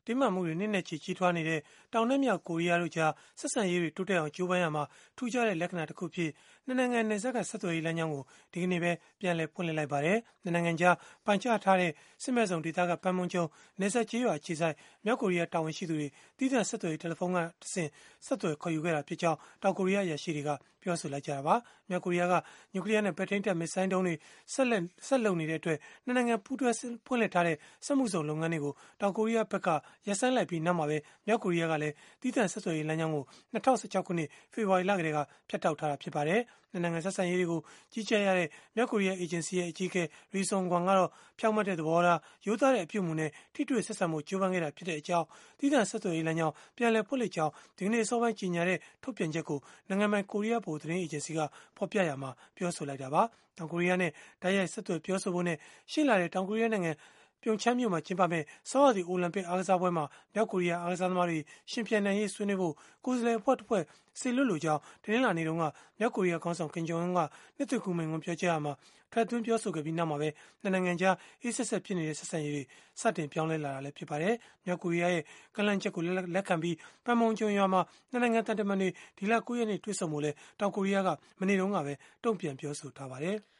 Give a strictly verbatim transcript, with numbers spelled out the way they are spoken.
တင်းမာမှုတွေနှစ်နဲ့ချီကြီးထွားနေတဲ့တောင်နဲ့မြောက်ကိုရီးယားတို့ကြားဆက်ဆံရေးတွေတိုးတက်အောင်ကြိုးပမ်းရမှာထူးခြားတဲ့လက္ခဏာတစ်ခုဖြစ်နှစ်နိုင်ငံနယ်စပ်ကဆက်သွယ်ရေးလမ်းကြောင်းကိုဒီကနေ့ပဲပြန်လည်ဖွင့်လှစ်လိုက်ပါတယ်။နှစ်နိုင်ငံကြားပန်ချထားတဲ့စစ်မဲ့ဆောင်ဒေသကပန်းမွန်ကျုံနယ်စပ်ကျေးရွာအခြေဆိုင်မြောက်ကိုရီးယားတာဝန်ရှိသူတွေတီးသန့်ဆက်သွယ်ရေးတယ်လီဖုန်းကတဆင့်ဆက်သွယ်ခေါ်ယူခဲ့တာဖြစ်ကြောင်းတောင်ကိုရီးယားအရာရှိတွေကပြောဆိုလိုက်ကြတာပါ။မြောက်ကိုရီးယားကနျူကလ িয়ার နဲ့ပဲထိန်းတပ်မစ်ဇိုင်းဒုံးတွေဆက်လက်ဆက်လုပ်နေတဲ့အတွက်နှစ်နိုင်ငံပူးတွဲဖွင့်လှစ်ထားတဲ့စက်မှုစုံလုပ်ငန်းတွေကိုတောင်ကိုရီးယားဘက်ကရပ်ဆိုင်းလိုက်ပြီးနောက်မှာပဲမြောက်ကိုရီးယားကလည်းတီးသန့်ဆက်သွယ်ရေးလမ်းကြောင်းကို၂၀၁၆ခုနှစ်ဖေဖော်ဝါရီလကတည်းကဖြတ်တောက်ထားတာဖြစ်ပါတယ်။နှစ်နိုင်ငံဆက်ဆံရေးတွေကိုကြီးကြပ်ရတဲ့မြောက်ကိုရီးယားအေဂျင်စီရဲ့အကြီးအကဲရီဆွန်ဂွမ်ကတော့ဖြောင့်မတ်တဲ့သဘောထားရိုးသားတဲ့အပြုအမူနဲ့ထိတွေ့ဆက်ဆံမှုကြိုးပမ်းခဲ့တာဖြစ်တဲ့အကြောင်းတီးသန့်ဆက်သွယ်ရေးလမ်းကြောင်းပြန်လည်ဖွင့်လှစ်ကြောင်းဒီကနေ့အစောပိုင်းကြေညာတဲ့ထုတ်ပြန်ချက်ကိုနိုင်ငံပိုင်ကိုရီးယားဗဟိုသတင်းအေဂျင်စီကဖော်ပြရမှာပြောဆိုလိုက်တာပါ။တောင်ကိုရီးယားနဲ့တိုက်ရိုက်ဆက်သွယ်ပြောဆိုဖို့နဲ့ရှေ့လာတဲ့တောင်ကိုရီးယားနိုင်ငံပြုံချမ်းမြို့မှာကျင်းပမဲ့ဆောင်းရာသီအိုလံပစ်အားကစားပွဲမှာမြောက်ကိုရီးယားအားကစားသမားတွေရှင်ပြိုင်နိုင်ရေးဆွေးနွေးဖို့ကိုယ်စားလှယ်အဖွဲ့တစ်ဖွဲ့စေလွှတ်လိုကြောင်းတနင်္လာနေ့တုန်းကမြောက်ကိုရီးယားခေါင်းဆောင်ကင်ဂျုံအွန်းကနှစ်သက်ကူမိန်ကွန်းပြောကြားရမှာထွက်သွင်းပြောဆိုခဲ့ပြီးနောက်မှာပဲနှစ်နိုင်ငံကြားအေးဆက်ဆက်ဖြစ်နေတဲ့ဆက်ဆံရေးတွေစတင်ပြောင်းလဲလာတာလည်းဖြစ်ပါတယ်။မြောက်ကိုရီးယားရဲ့ကမ်းလှမ်းချက်ကိုလက်ခံပြီးပန်မုံကျုံရွာမှာနှစ်နိုင်ငံတန်တမန်တွေဒီလ၉ရက်နေ့တွေ့ဆုံမှုလဲတောင်ကိုရီးယားကမနေ့တုန်းကပဲတုံ့ပြန်ပြောဆိုထားပါတယ်။